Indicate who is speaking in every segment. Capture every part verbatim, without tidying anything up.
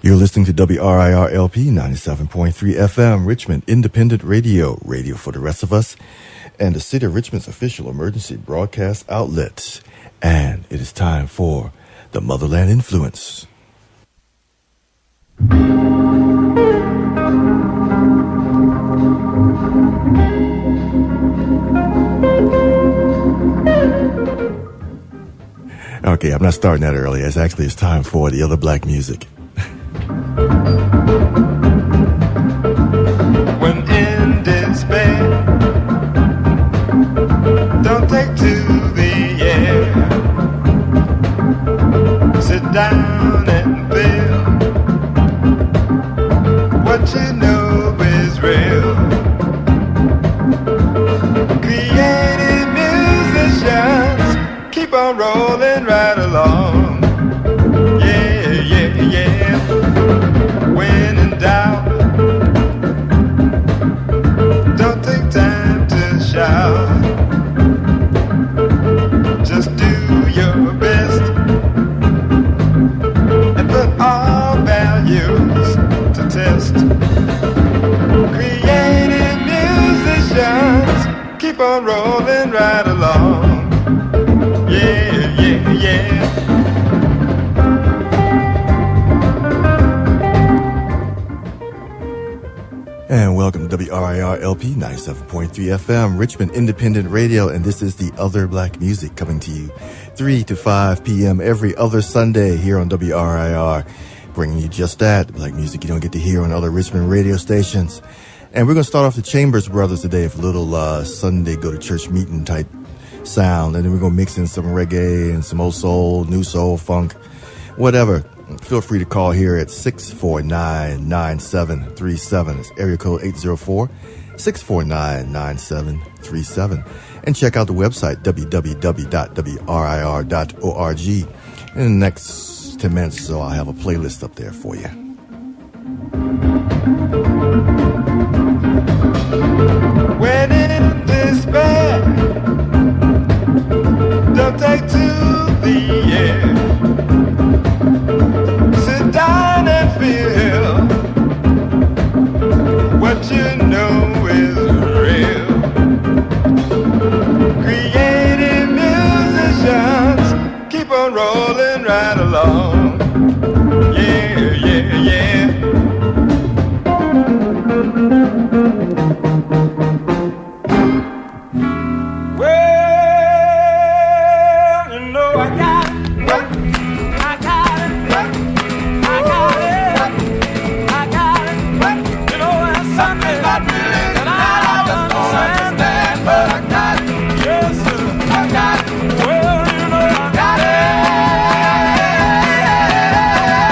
Speaker 1: You're listening to W R I R L P ninety-seven point three F M, Richmond Independent Radio, radio for the rest of us, and the City of Richmond's official emergency broadcast outlet. And it is time for the Motherland Influence. Okay, I'm not starting that early. It's actually it's time for the other black music.
Speaker 2: When in despair, don't take to the air. Sit down and feel what you know is real. Creative musicians keep on rolling right along. Yeah, yeah, yeah. When in doubt, don't take time to shout. Just do your best and put all values to test. Creative musicians keep on rolling right along. Yeah, yeah, yeah.
Speaker 1: And welcome to W R I R L P ninety-seven point three F M, Richmond Independent Radio, and this is the Other Black Music coming to you three to five p.m. every other Sunday here on W R I R, bringing you just that, black music you don't get to hear on other Richmond radio stations. And we're going to start off the Chambers Brothers today with a little uh, Sunday go-to-church meeting type sound, and then we're going to mix in some reggae and some old soul, new soul, funk, whatever. Feel free to call here at six four nine, nine seven three seven. It's area code eight zero four, six four nine, nine seven three seven. And check out the website, w w w dot w r i r dot org. In the next ten minutes or so, I'll have a playlist up there for you.
Speaker 2: When in despair, don't take to the air. Sit down and feel what you know is real. Creative musicians keep on rolling right along. Yeah, yeah, yeah. Well, you know I got it. I got it. I got it. I got it. You know there's something that I don't understand, but I got it. Yes, sir. I got it. Well, you know I got it.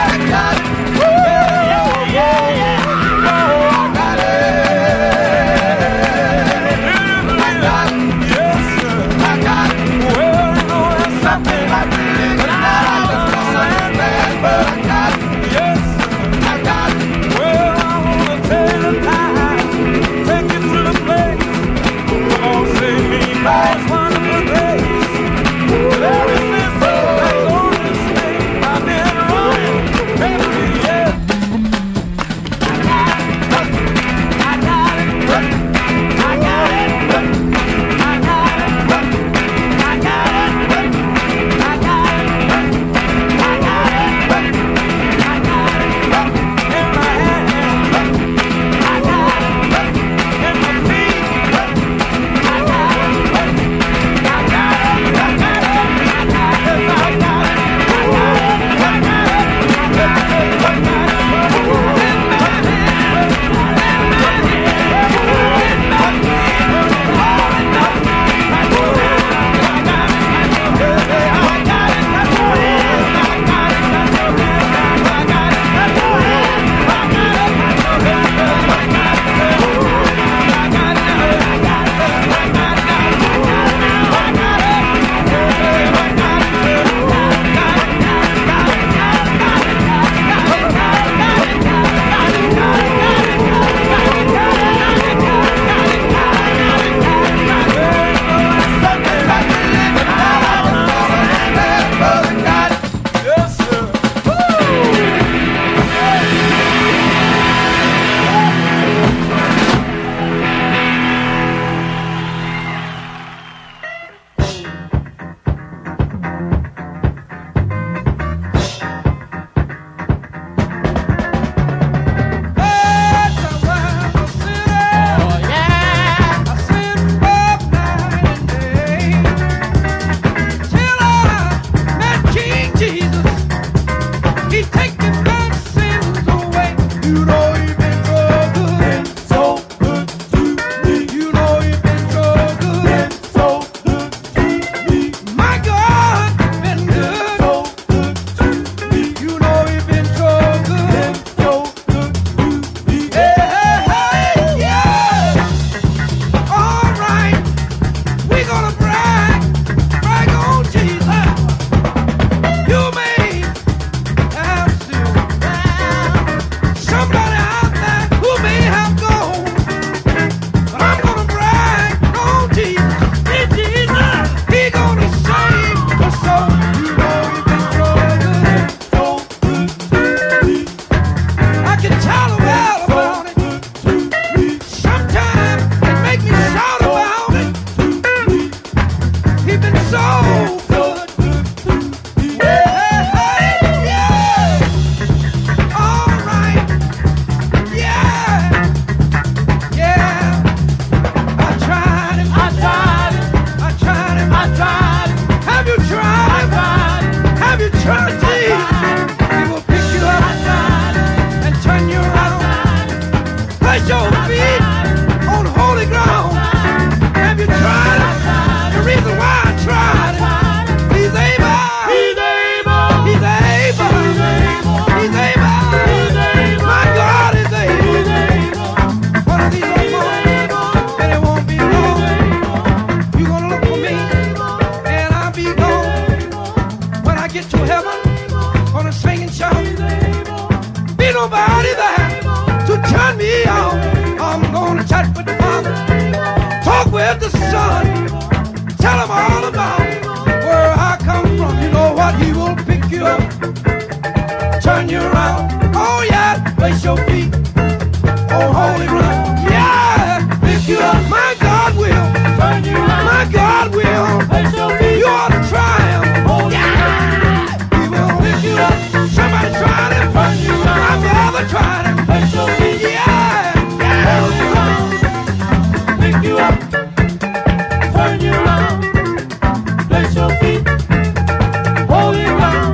Speaker 2: find me out. I'm gonna chat with the Father, talk with the Son, tell him all about where I come from. You know what? He will pick you up, turn you around. Oh yeah, place your feet on holy ground. Yeah, pick you up. My God will turn you around. My God will place your feet. You ought to try him. Oh yeah, he will pick you up. Somebody tried him, turn you around. My brother tried him, place your feet. Yeah, yeah, hold you around. Pick you up, turn you around, place your feet, hold you around.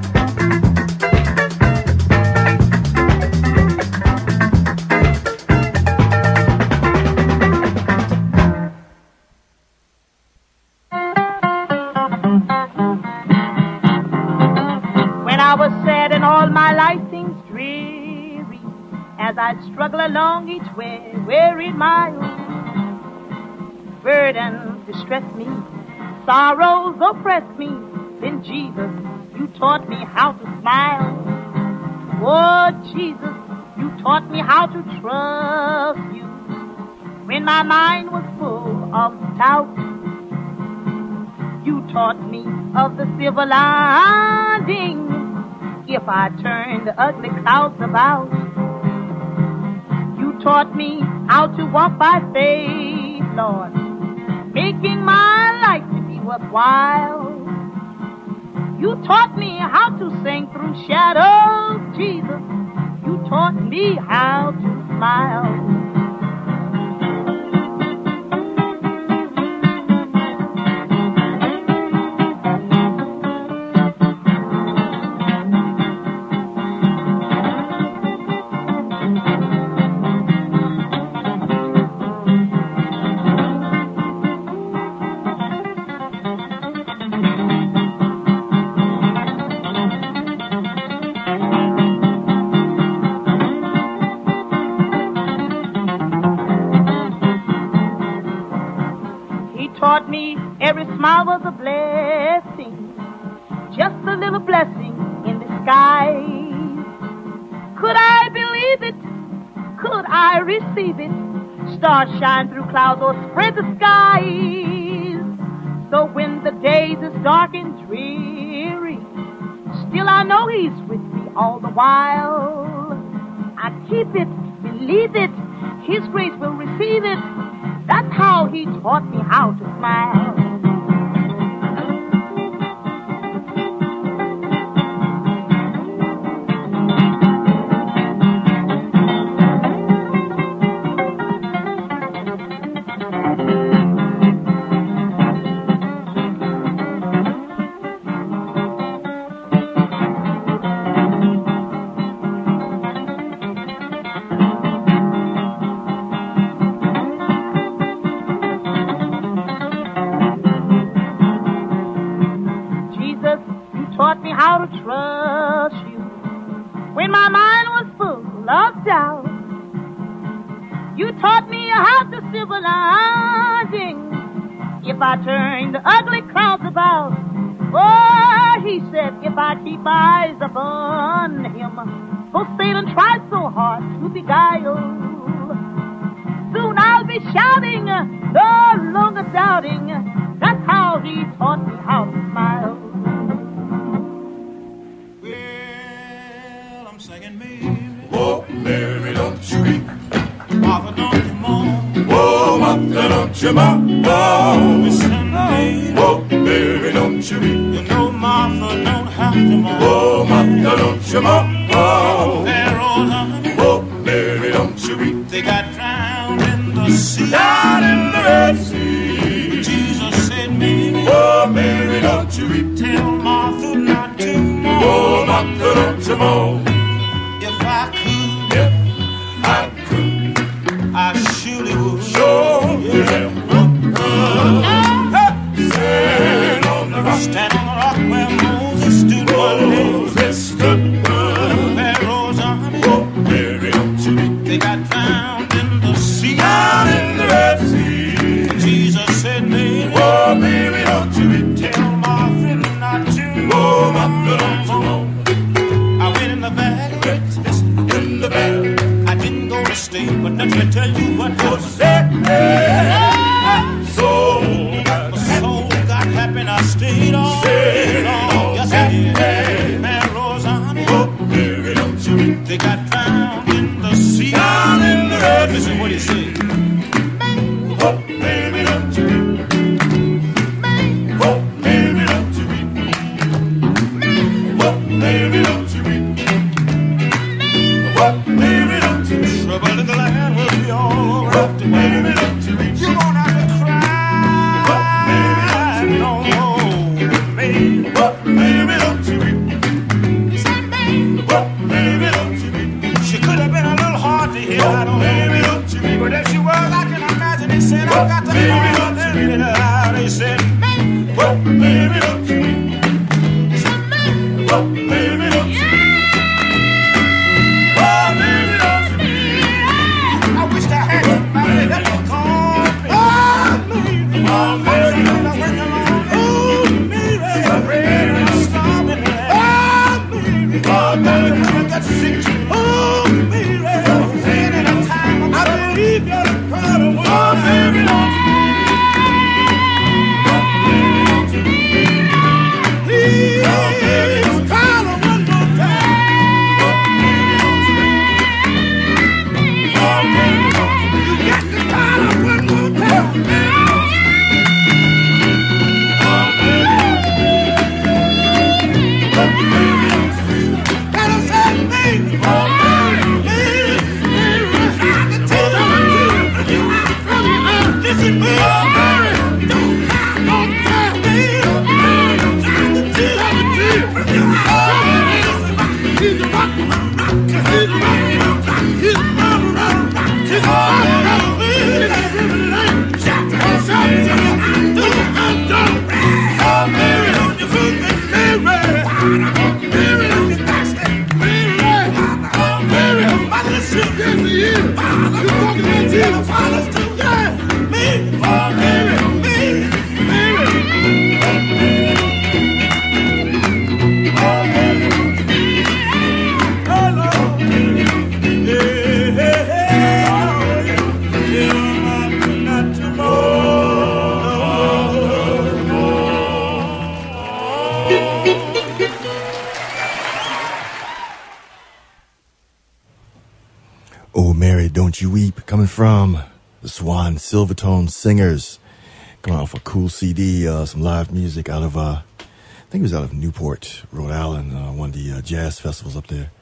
Speaker 3: As I struggle along each way, weary mile, burdens distress me, sorrows oppress me. Then Jesus, you taught me how to smile. Oh Jesus, you taught me how to trust you. When my mind was full of doubt, you taught me of the silver lining. If I turned the ugly clouds about, taught me how to walk by faith, Lord, making my life to be worthwhile. You taught me how to sing through shadows, Jesus. You taught me how to smile. Every smile was a blessing, just a little blessing in disguise. Could I believe it? Could I receive it? Stars shine through clouds or spread the skies. So when the days is dark and dreary, still I know he's with me all the while. I keep it, believe it, his grace will receive it. That's how he taught me how to smile. If I turn the ugly crowds about, oh, he said, if I keep eyes upon him, for Satan tries so hard to beguile, soon I'll be shouting, no longer doubting. That's how he taught me how to smile.
Speaker 2: Well, I'm singing Mary. Oh, Mary, don't you weep. Martha, don't you mourn. Oh, Martha, don't you mourn. Oh, listen, Mary. Oh, Mary, don't you weep. You know Martha don't have to mourn. Oh, Martha, don't you mourn. Oh, Pharaoh's army. Oh, Mary, don't you weep. They got drowned in the sea. Down in the Red Sea. Jesus said, Mary. Oh, Mary, don't you weep. Tell Martha not to mourn. Oh, Martha, don't you mourn. If I could. If I could. I surely would. Sure, yeah. Stand on the rock. Stand on the rock where Moses stood one day. Moses stood one. Pharaoh's army. Oh, Mary, don't you weep. They got drowned in the sea. Down in the Red Sea. Jesus said, Mary. Oh, Mary, don't you weep. Tell Martha not to. Oh, Martha, don't you know. I went in the valley. In the valley. I didn't go to let me tell you what was said. Soul, my soul got happy and I stayed on. Stayed on. Yes, I did. Man, Rosanna, they got drowned in the sea. Down in the road. Listen, what do you say? Oh, baby, don't you weep. Oh, baby, don't you weep. Oh, baby, don't you weep. Oh, baby, don't you weep. Trouble in the land will be all right. Baby, don't you weep. You won't have to cry. Oh, baby, don't you weep. No more with me. Oh, baby, don't you weep. Oh, baby, don't you weep. She could have been a little hard to hear. I don't know. Baby, don't you weep. But if she was, I can imagine they said, I've got to baby, don't you weep. They said, oh, baby, don't you weep. Oh, baby, don't you weep. Oh, baby, don't you weep. I wish I had somebody that would call me. Oh, baby, oh, baby, don't you weep. Oh, baby, I'm ready to stop it. Oh, baby, oh, baby, I got sick. Oh, baby, I'm afraid at a time. I believe you're the problem. Oh, baby, don't you weep.
Speaker 1: Don't You Weep, coming from the Swan Silvertone Singers, coming off a cool C D, uh, some live music out of, uh, I think it was out of Newport, Rhode Island, uh, one of the uh, jazz festivals up there.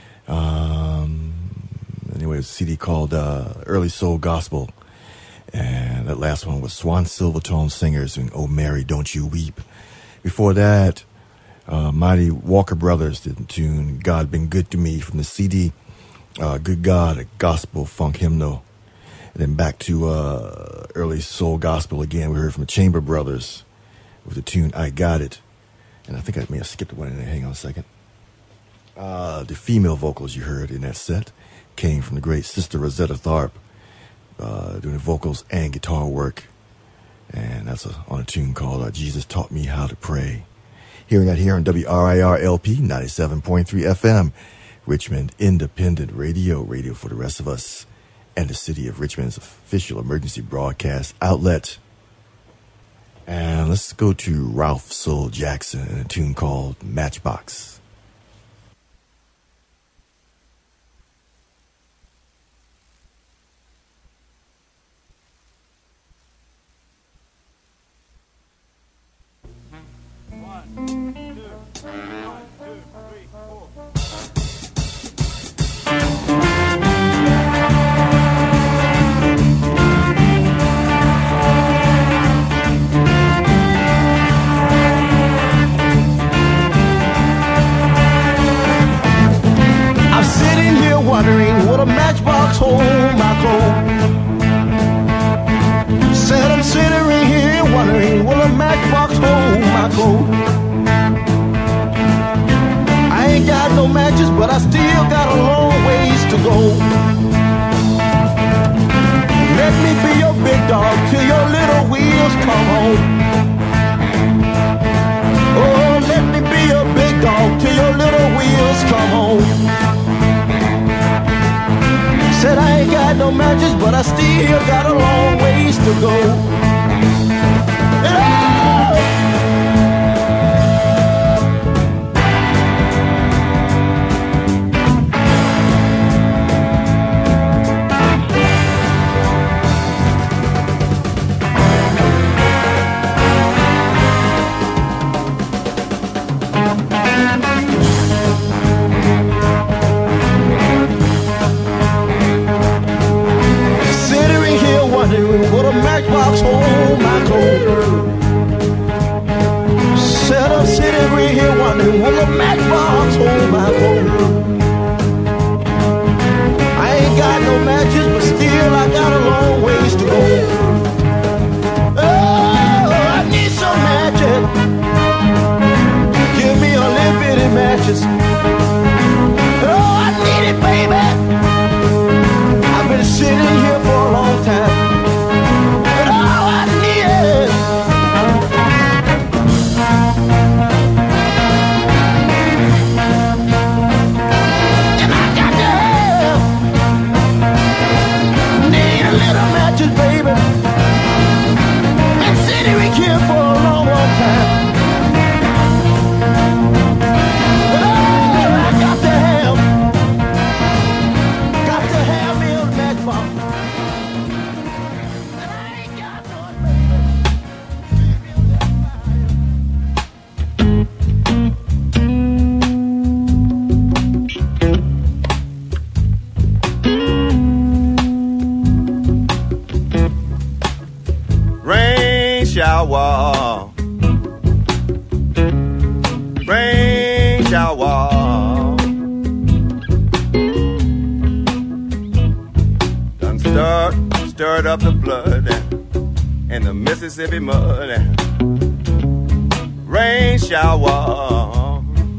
Speaker 1: Um, anyway, it was a C D called uh, Early Soul Gospel, and that last one was Swan Silvertone Singers doing Oh Mary, Don't You Weep. Before that, uh, Mighty Walker Brothers did the tune God Been Good to Me from the C D Uh, Good God, a gospel funk hymnal. And then back to uh, early soul gospel again. We heard from the Chamber Brothers with the tune I Got It. And I think I may have skipped one in there. Hang on a second. Uh, the female vocals you heard in that set came from the great Sister Rosetta Tharpe, uh, doing the vocals and guitar work. And that's a, on a tune called uh, Jesus Taught Me How to Pray. Hearing that here on W R I R L P ninety-seven point three F M. Richmond Independent Radio, radio for the rest of us, and the city of Richmond's official emergency broadcast outlet. And let's go to Ralph Soul Jackson and a tune called Matchbox.
Speaker 4: Wondering what a matchbox hold my coat. Said I'm sitting here wondering will a matchbox hold my coat. I ain't got no matches, but I still got a long ways to go. Let me be your big dog till your little wheels come home. Oh, let me be your big dog till your little wheels come home. Said I ain't got got no matches, but I still got a long ways to go. Would a matchbox hold my clothes? Said I'm sitting right here wondering, will a matchbox hold my clothes? I ain't got no matches, but still I got a long ways to go. Oh, I need some matches. Give me a little bitty matches. Oh, I need it, baby. I've been sitting here for a long time. Baby, been sitting right here for a long, long time. Oh, I got to have, got to have me a matchbox. And I ain't got none,
Speaker 5: shower, rain shower, done stirred, stirred up the blood in the Mississippi mud. Rain shower,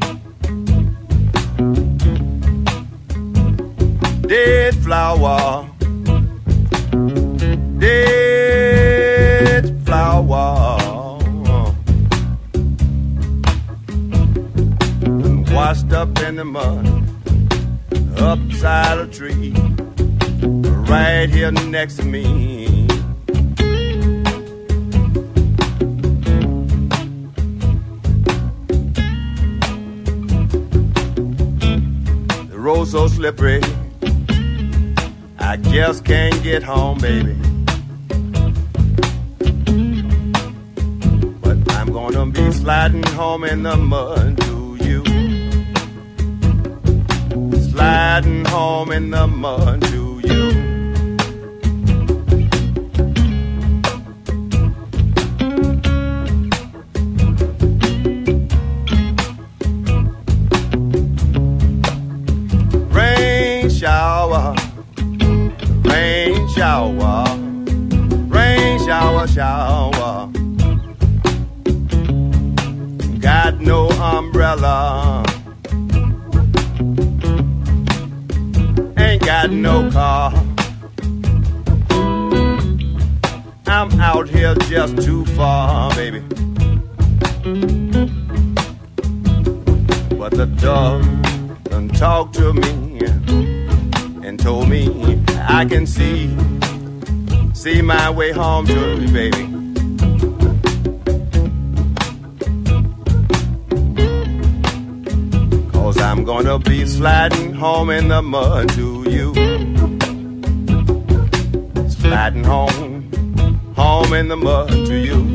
Speaker 5: dead flower, dead flower, washed up in the mud, upside a tree, right here next to me. The road so slippery, I just can't get home, baby. Gonna be sliding home in the mud to you. Sliding home in the mud to you. Rain shower, rain shower, rain shower, shower. Got no umbrella, ain't got no car. I'm out here just too far, baby. But the dog done talked to me and told me I can see, see my way home to you, baby. I'm gonna be sliding home in the mud to you. Sliding home, home in the mud to you.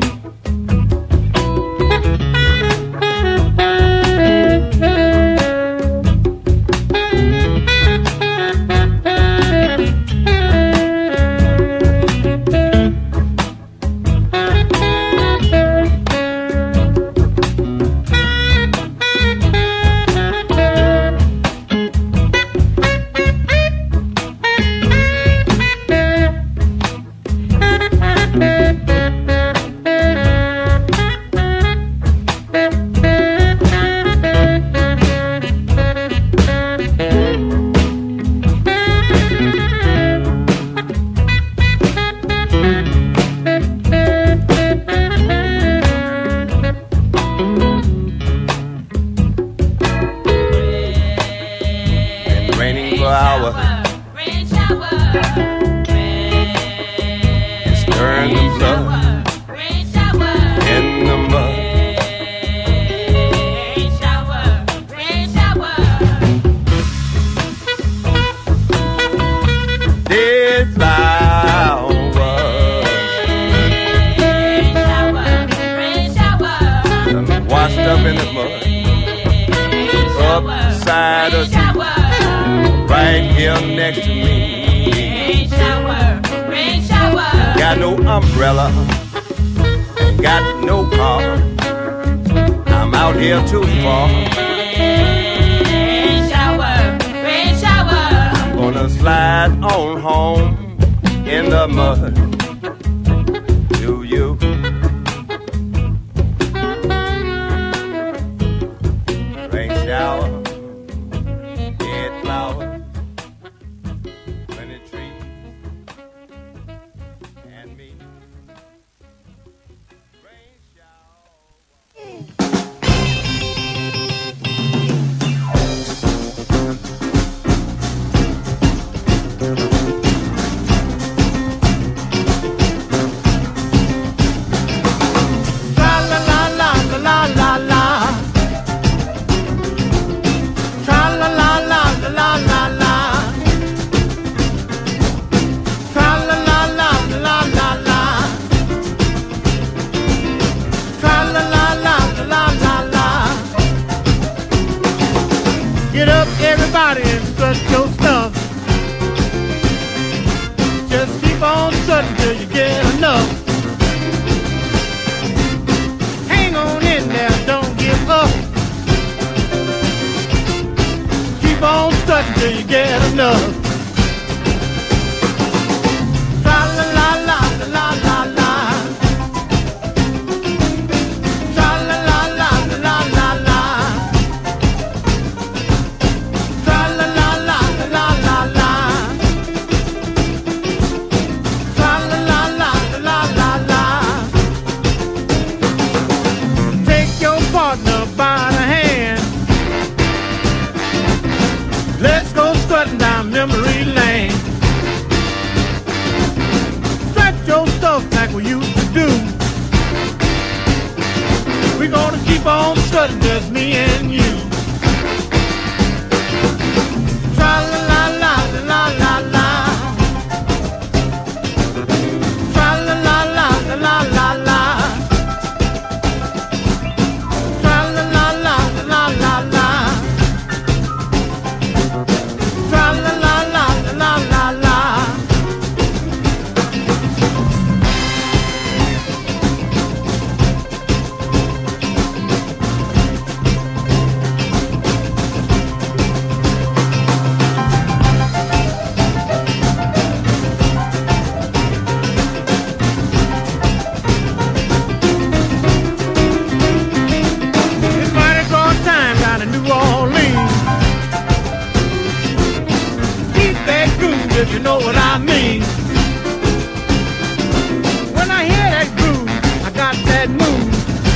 Speaker 2: Rain shower, rain shower.
Speaker 5: Stirring the blood in the mud. Dead flowers washed up in the mud, upside of right here next to me. Got no umbrella, ain't got no car. I'm out here too far. I'm gonna slide on home in the mud. Do you? Rain shower, dead flowers, plenty trees, and me. Rain shower.
Speaker 6: Get up, everybody, and strut your stuff. Just keep on strutting till you get enough. Hang on in there, don't give up. Keep on strutting till you get enough. Tra la la la la la la. Tra la la la la la la. Tra la la la la la la. Tra la la la la la la. Take your partner by the hand. Let's go strutting down memory lane. Strut your stuff like we used to do. We're gonna keep on strutting, just me and you. Tra la la la la la la. Tra la la la la la la. Tra la la la la la la. Tra la la la la la la. It's mighty broad time down in New Orleans. Keep that groove if you know what I mean. When I hear that groove, I got that move.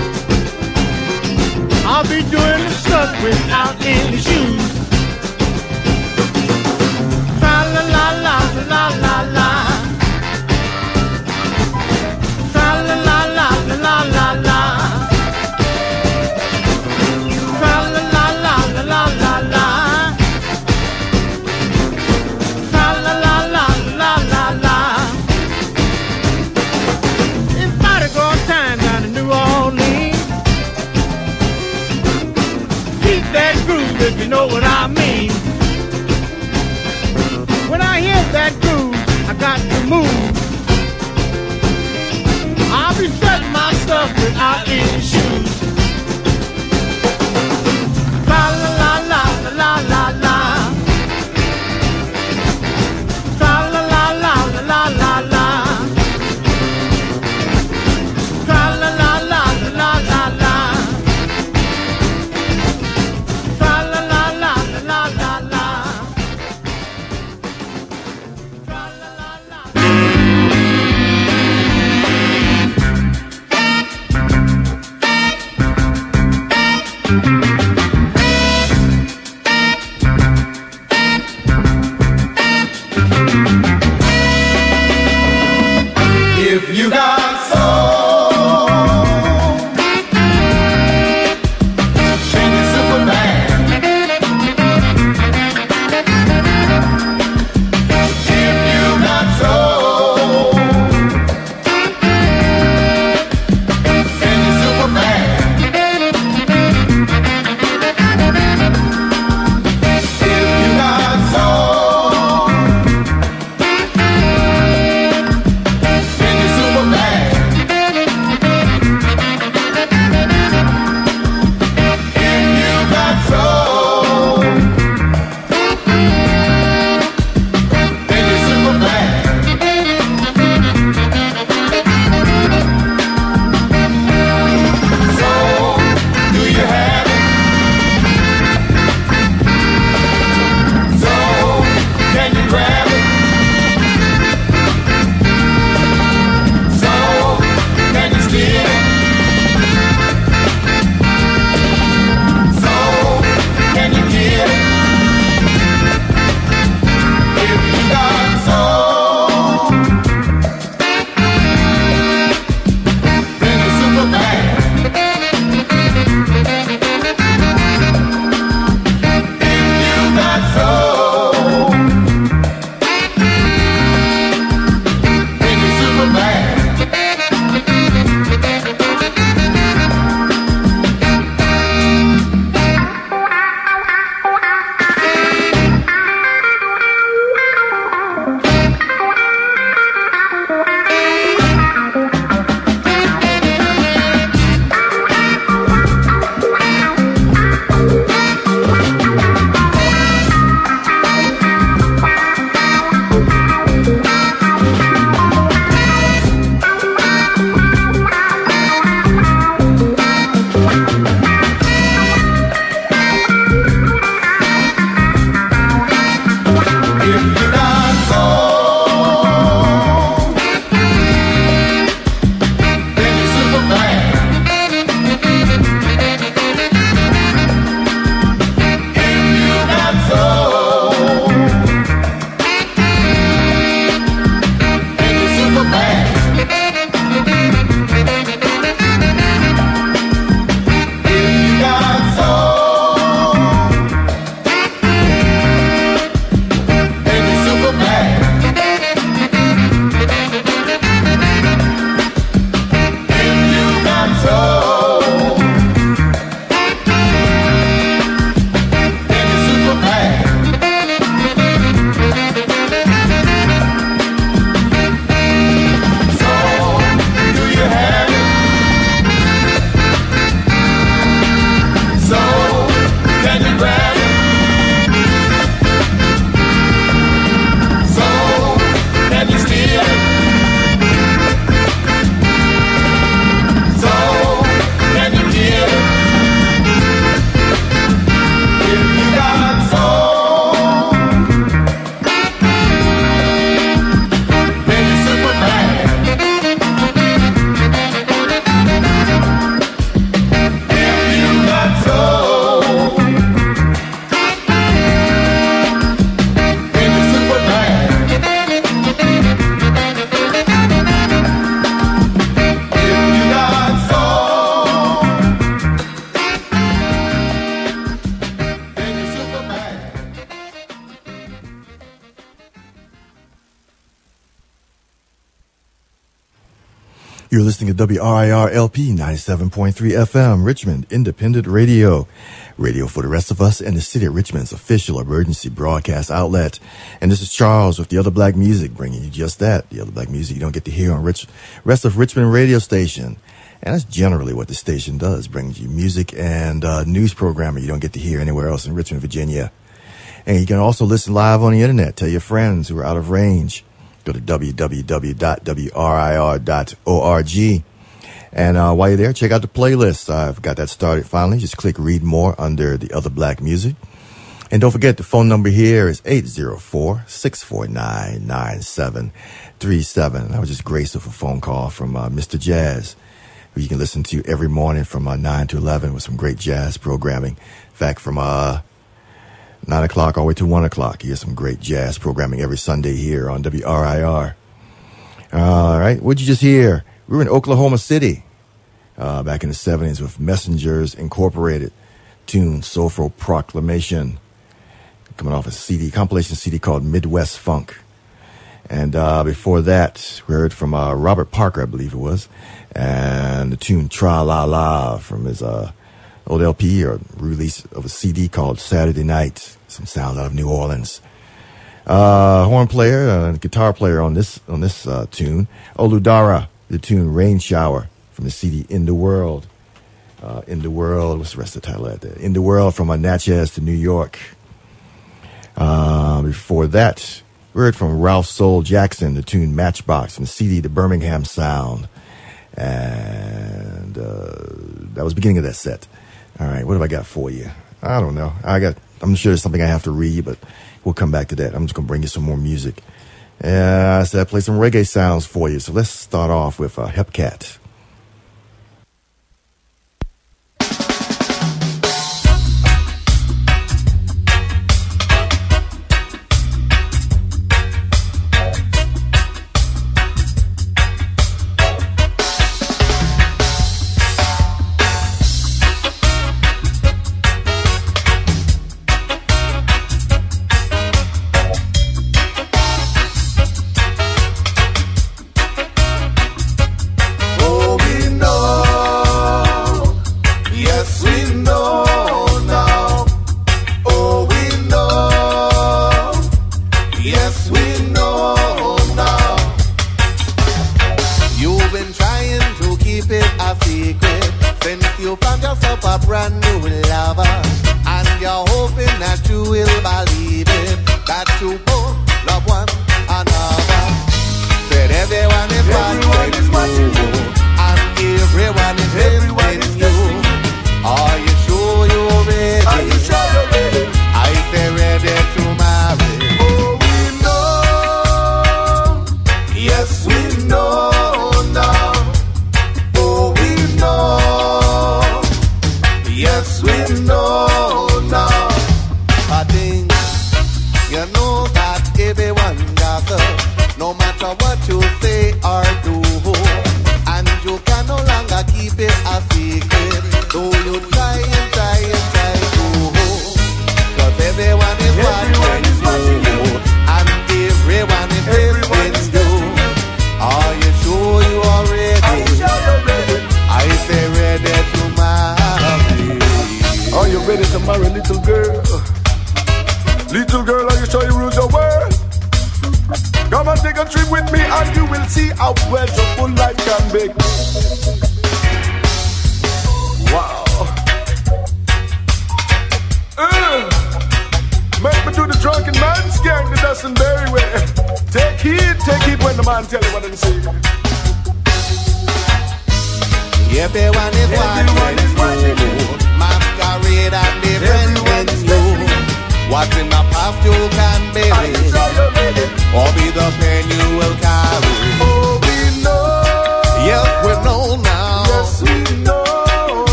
Speaker 6: I'll be doing the stuff without any shoes. Tra la la la la la la. Tra la la la la la la. Tra la la la la la la. Tra la la la la la la. It's mighty good time down in New Orleans. Keep that groove if you know what
Speaker 1: You're listening to W R I R L P ninety-seven point three F M, Richmond Independent Radio. Radio for the rest of us and the city of Richmond's official emergency broadcast outlet. And this is Charles with The Other Black Music, bringing you just that, the other black music you don't get to hear on Rich, rest of Richmond radio station. And that's generally what the station does, brings you music and uh, news programming you don't get to hear anywhere else in Richmond, Virginia. And you can also listen live on the internet. Tell your friends who are out of range. Go to w w w dot w r i r dot org. And uh, while you're there, check out the playlist. I've got that started finally. Just click Read More under The Other Black Music. And don't forget, the phone number here is eight zero four, six four nine, nine seven three seven. I was just graced with a phone call from uh, Mister Jazz, who you can listen to every morning from uh, nine to eleven with some great jazz programming. In fact, from uh, nine o'clock all the way to one o'clock, you hear some great jazz programming every Sunday here on W R I R. All right, what'd you just hear? We were in Oklahoma City uh, back in the seventies with Messengers Incorporated, tune Soulful Proclamation, coming off a C D, compilation C D called Midwest Funk. And uh, before that, we heard from uh, Robert Parker, I believe it was, and the tune Tra La La from his uh, old L P or release of a C D called Saturday Night, some sound out of New Orleans. Uh, horn player, uh, guitar player on this on this uh, tune, Oludara, the tune Rain Shower from the C D In the World. Uh, In the World, what's the rest of the title of that? In the World from uh, Natchez to New York. Uh, before that, we heard from Ralph Soul Jackson, the tune Matchbox from the C D The Birmingham Sound. And uh, that was the beginning of that set. All right, what have I got for you? I don't know. I got. I'm sure there's something I have to read, but we'll come back to that. I'm just going to bring you some more music. Uh, I said I'd play some reggae sounds for you. So let's start off with uh, Hepcat.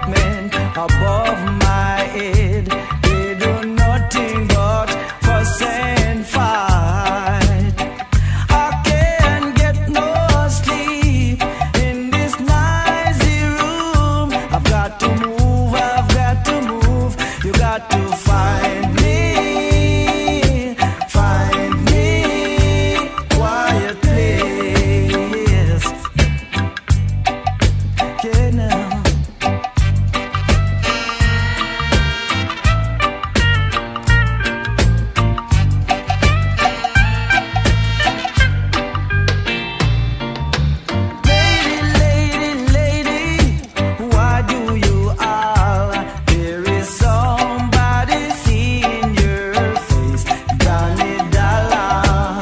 Speaker 7: apartment above my head. They do nothing but fuss and fight. I can't get no sleep in this noisy room. I've got to move, I've got to move. You got to find me, find me, quiet place. Yeah, now. Lady, lady, lady, why do you all? There is somebody seeing your face, Johnny Dollar.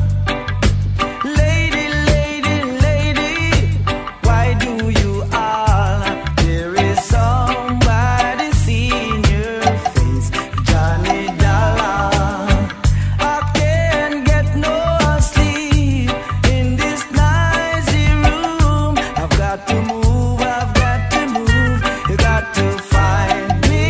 Speaker 7: Lady, lady, lady, why do you all? There is somebody seeing your face, Johnny Dollar. I can't get no sleep in this noisy room. I've got to move, I've got to move. You got to find me,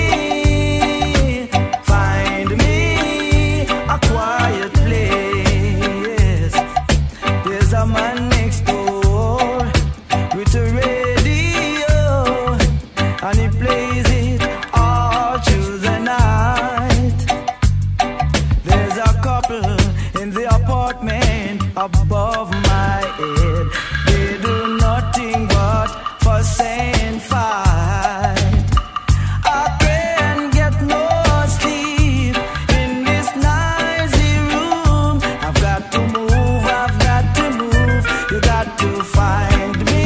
Speaker 7: find me, a quiet place. There's a man next door with a radio, and he plays it all through the night. There's a couple in the apartment above my head. They do nothing but fuss and fight. I can't get no sleep in this noisy room. I've got to move, I've got to move. You got to find me,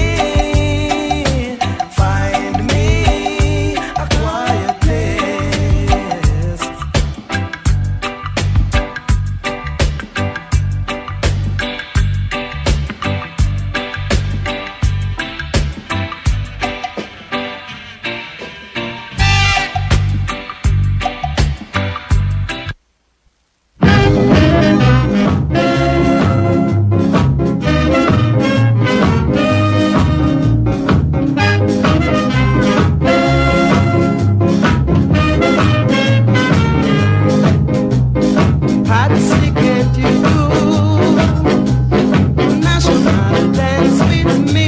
Speaker 7: find me, a quiet place. Patsy, can't you do national dance with me?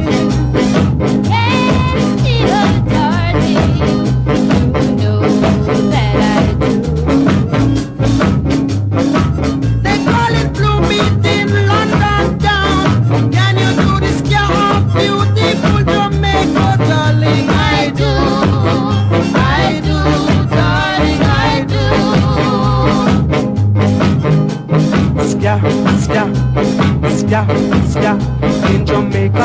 Speaker 8: Yes, dear darling, you know that I do.
Speaker 7: They call it Blue Beat in London town. Can you do this girl beautiful Jamaica, darling?
Speaker 8: I do, I do, darling, I do.
Speaker 7: Ska, ska, ska, ska in Jamaica.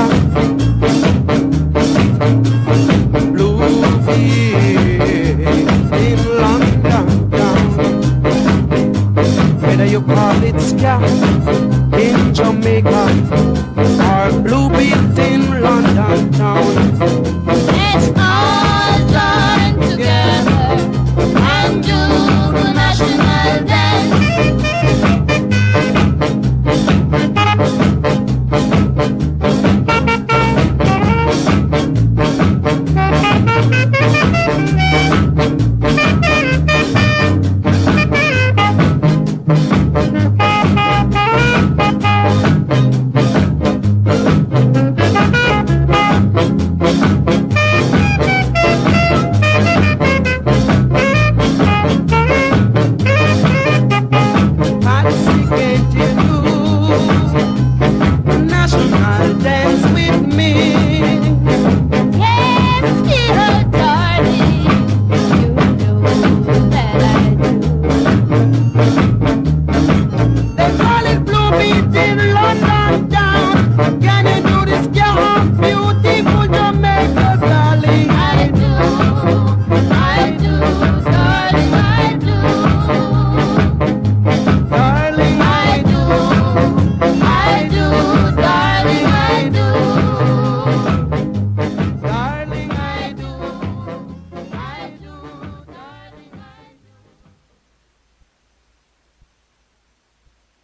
Speaker 7: Blue Beat in London town. Whether you call it ska in Jamaica or Blue Beat in London town.
Speaker 8: Let's all join together and do the national dance.
Speaker 7: Patsy, can't you do national dance with me?
Speaker 8: Yes, dear darling, you know that I do.
Speaker 7: They call it Blue Beat in London town. Can you do this girl beautiful Jamaica, darling?
Speaker 8: I do, I do, darling, I do.
Speaker 7: Darling,
Speaker 8: I do, I do, darling, I do.
Speaker 7: darling, I do.
Speaker 8: I do, darling, I do.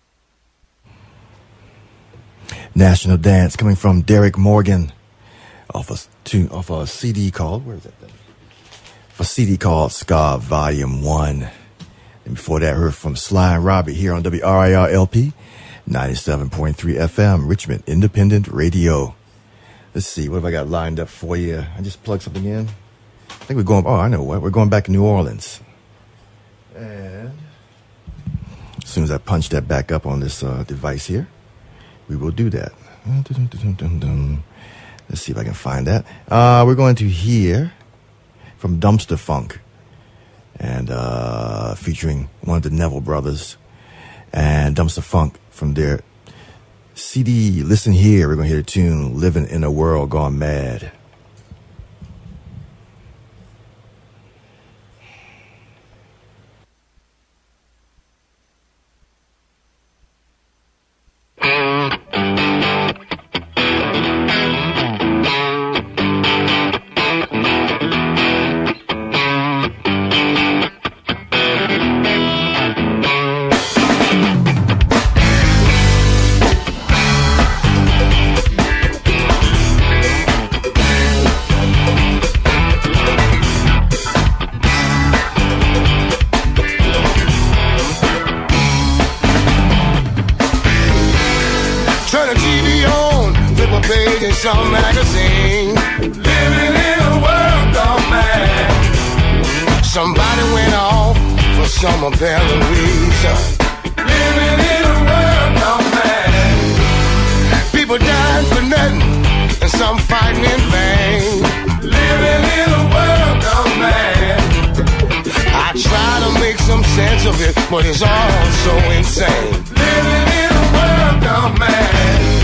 Speaker 1: National Dance coming from Derek Morgan off a tune off a C D called where is that thing? A C D called Ska Volume One. And before that, heard from Sly and Robbie here on W R I R L P ninety-seven point three F M, Richmond Independent Radio. Let's see, what have I got lined up for you? I just plugged something in. I think we're going. Oh, I know what. We're going back to New Orleans. And as soon as I punch that back up on this uh, device here, we will do that. Let's see if I can find that. Uh, we're going to hear from Dumpster Funk, and uh, featuring one of the Neville brothers, and Dumpster Funk from their C D. Listen here, we're going to hear the tune "Living in a World Gone Mad."
Speaker 9: Some magazine, living in a world gone mad. Somebody went off for some apparent reason. Living in a world gone mad. People dying for nothing, and some fighting in vain. Living in a world gone mad. I try to make some sense of it, but it's all so insane. Living in a world gone mad.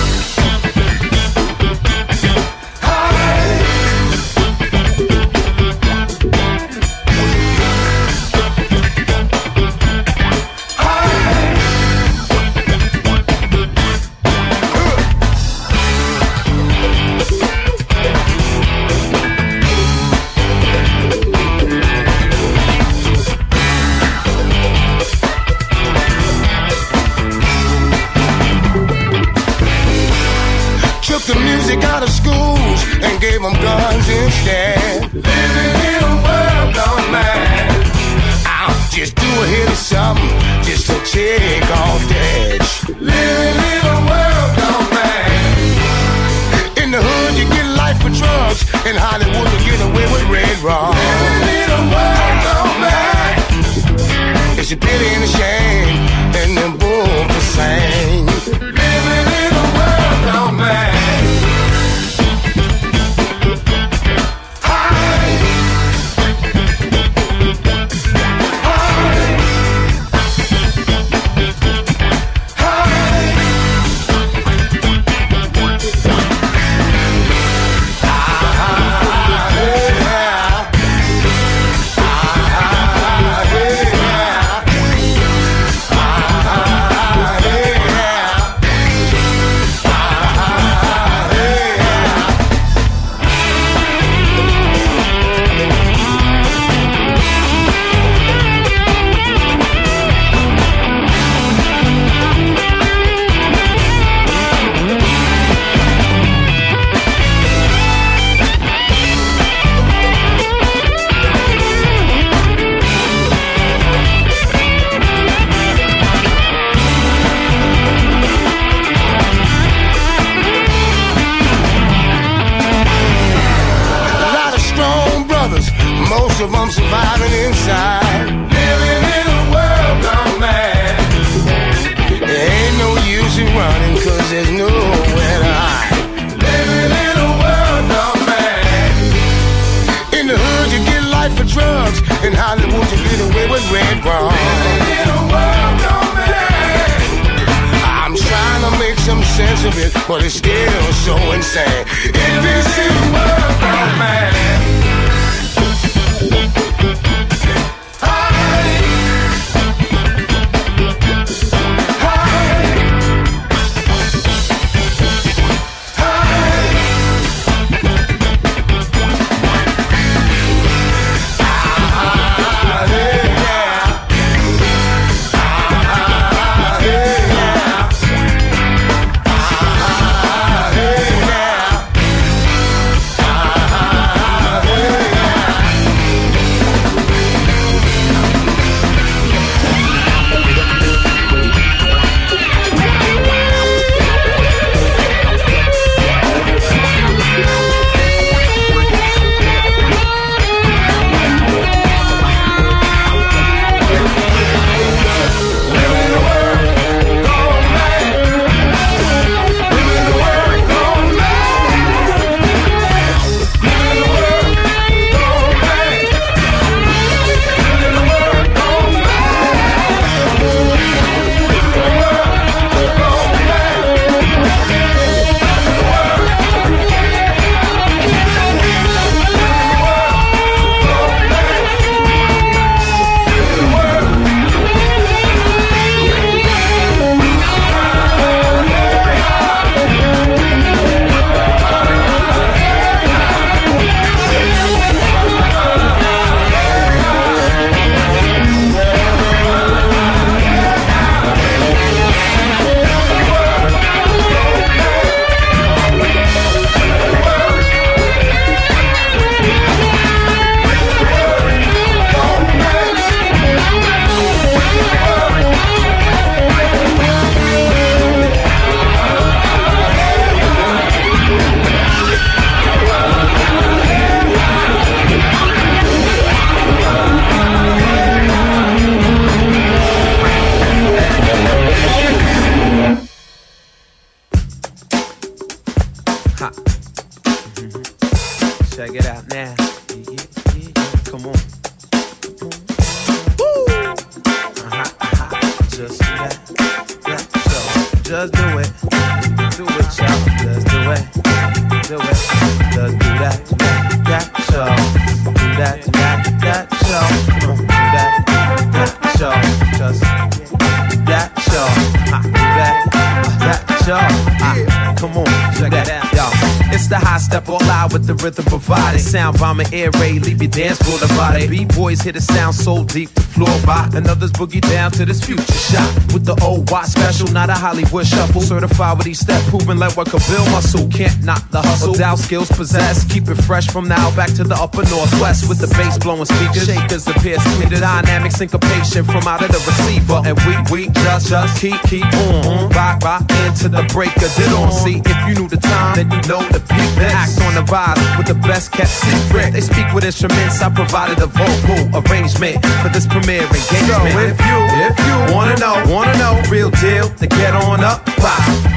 Speaker 9: Out of schools and gave them guns instead. Living in a world gone mad. I'll just do a hit of something just to take off the edge. Living in a world gone mad. In the hood you get life for drugs. In Hollywood you get away with red raw. Living in a world gone mad. It's a pity and a shame, and then boom the same. Living in a world gone mad. Of them surviving inside. Living in a world gone mad. There ain't no use in running, cause there's nowhere to hide. Living in a world gone mad. In the hood you get life for drugs. In Hollywood you get away with red rum. Living in a world gone mad. I'm trying to make some sense of it, but it's still so insane. If this is a world gone mad.
Speaker 10: just do it. Do it, y'all. Just do it. Do it. Just do that, do that, that, y'all. Do that, do that, that, y'all. Come on, do that, that, y'all. Just that, y'all. Ha, do that, that, y'all. Ha, come on, check that out, y'all. It's the high step all out with the rhythm provided. Sound bomber air raid, leave your dance floor divided. B-boys hit a sound so deep the floor by, and others boogie down to this future shot. With the old watch special, not a Hollywood shuffle. Certified with each step, proving like what could build muscle. Can't knock the hustle. Doubt skills possessed, keep it fresh from now back to the upper northwest. With the bass blowing speakers, shakers appear sweet. The dynamic syncopation from out of the receiver. And we, we just, just keep, keep on. Rock, rock into the break of it on. See, if you knew the time, then you know the beat. Then act on the vibe with the best kept secret. They speak with instruments, I provided a vocal arrangement for this premiere engagement. So if you, if you wanna know, wanna know, real deal, then get on up, pop,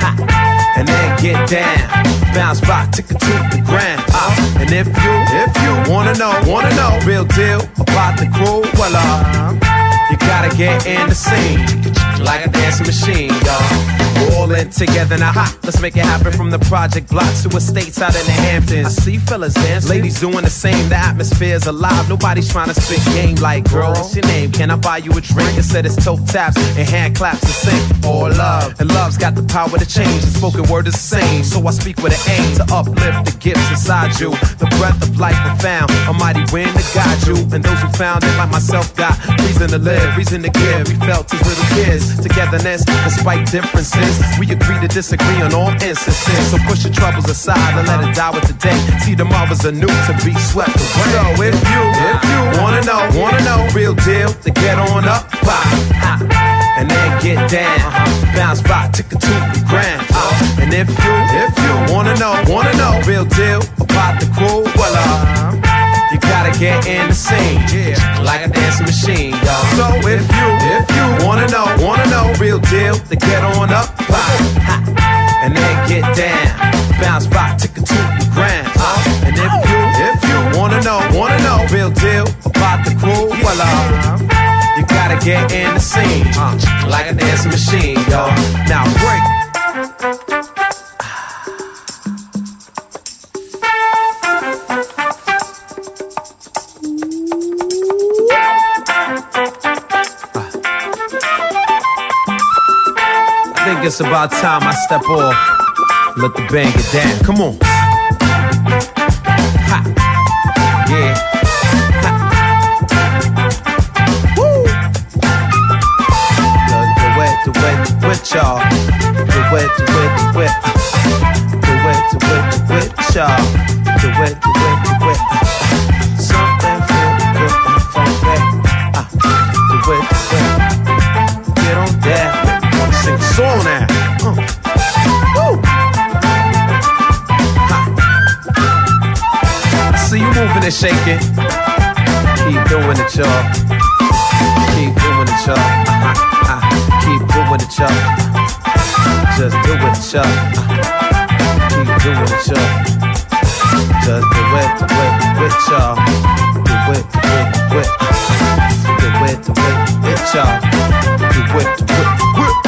Speaker 10: ha, and then get down, bounce rock, tick it to the ground. Uh, and if you, if you wanna know, wanna know, real deal about the crew, well, uh, you gotta get in the scene like a dancing machine, y'all. All in together now, ha, let's make it happen from the project blocks to estates out in the Hamptons. I see fellas dancing, ladies doing the same. The atmosphere's alive, nobody's trying to spit game like, girl, what's your name? Can I buy you a drink? Instead it's toe taps and hand claps to sing. All love, and love's got the power to change. The spoken word is the same, so I speak with an aim to uplift the gifts inside you. The breath of life I found, a mighty wind to guide you. And those who found it like myself got reason to live, reason to give. We felt as little kids, togetherness despite differences. We agree to disagree on all instances. So push your troubles aside and let it die with the day. See, tomorrow's a new to be swept away. So if you, if you wanna know, wanna know, real deal, then get on up, pop, ha, and then get down, bounce rock, tick it to the ground. Uh, and if you, if you wanna know, wanna know, real deal about the crew, well, uh, you gotta get in the scene, yeah, like a dancing machine, y'all. So if you, if you wanna know, wanna know, real deal, then get on up, pop, ha, and then get down, bounce rock, tick it to the ground. Uh, and if you, if you wanna know, wanna know, real deal about the crew, well, uh, you gotta get in the scene, uh, like a dancing machine, y'all. Now break. I think it's about time I step off, let the band get down. Come on. Ha. Yeah. Ha. Woo. Do it, do it, do it, y'all. Do it, do it, do it. Do it, do it, do it, y'all. Do it, do it, do it. Something feel good and funky. Uh, do it, do it. Get on down. Sing a song now. Uh. Woo. I see you moving and shaking. Keep doing it, y'all. Keep doing it, y'all. Uh-huh. Uh. Keep doing it, y'all. Just do it, y'all. Uh. Keep doing it, y'all. Just do it, do it, do it, y'all. Do it, do it, do it. Do it, do it, do it, y'all. Do it, do it, do it.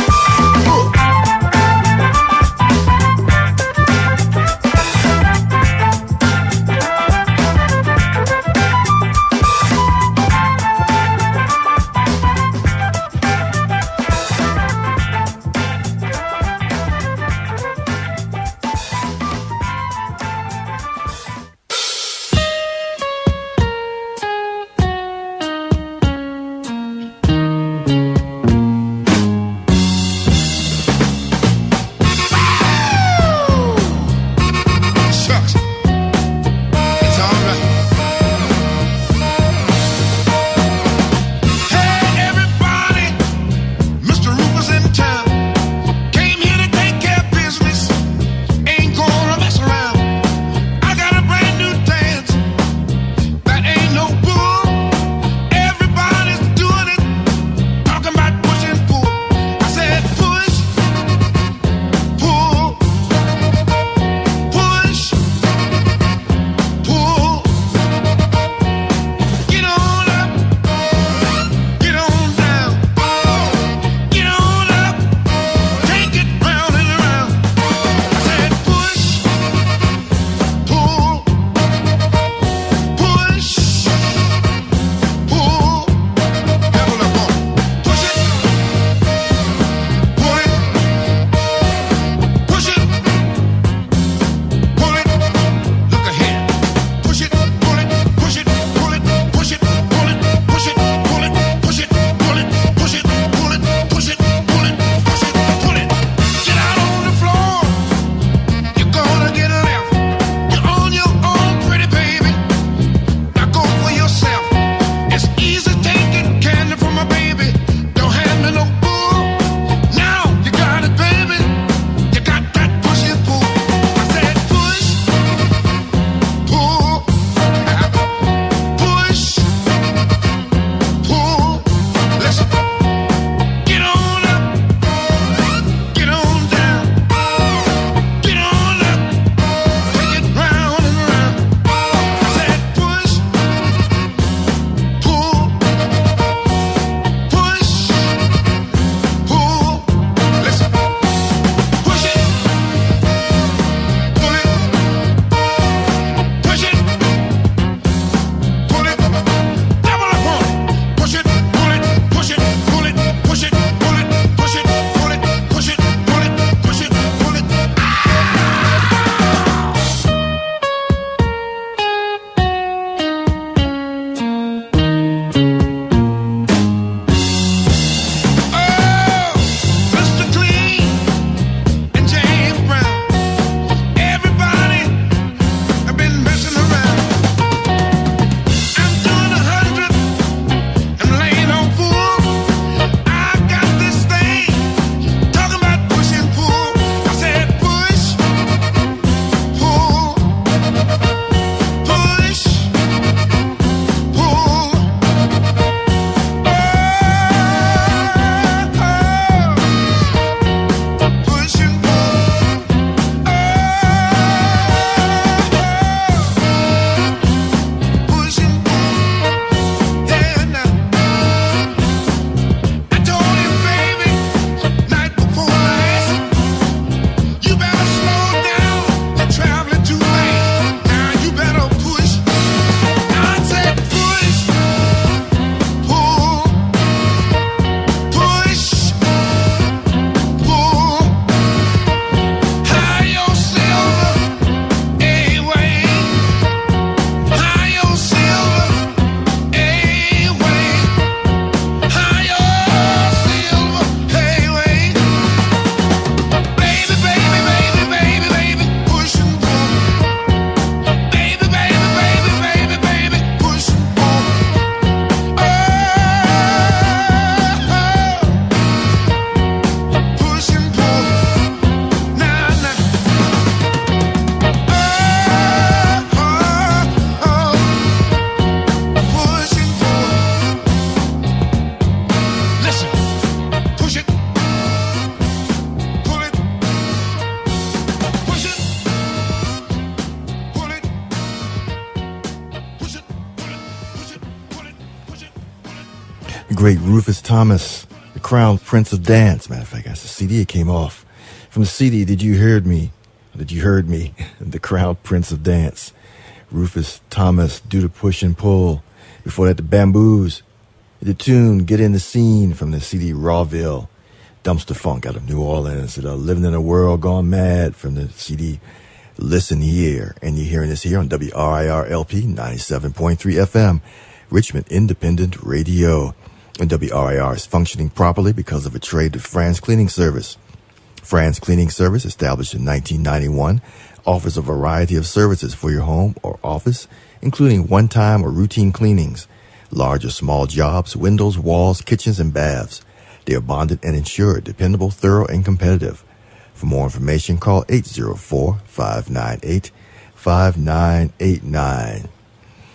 Speaker 1: The great Rufus Thomas, the Crown Prince of Dance. Matter of fact, that's the C D it came off. From the C D, Did You Heard Me? Did You Heard Me? The Crown Prince of Dance. Rufus Thomas, Do the Push and Pull. Before that, the Bamboos. The tune, Get in the Scene, from the C D Rawville. Dumpster Funk out of New Orleans. The Living in a World Gone Mad, from the C D Listen Here. And you're hearing this here on W R I R L P ninety-seven point three F M, Richmond Independent Radio. And W R I R is functioning properly because of a trade to France Cleaning Service. France Cleaning Service, established in nineteen ninety-one, offers a variety of services for your home or office, including one-time or routine cleanings, large or small jobs, windows, walls, kitchens, and baths. They are bonded and insured, dependable, thorough, and competitive. For more information, call eight zero four, five nine eight, five nine eight nine.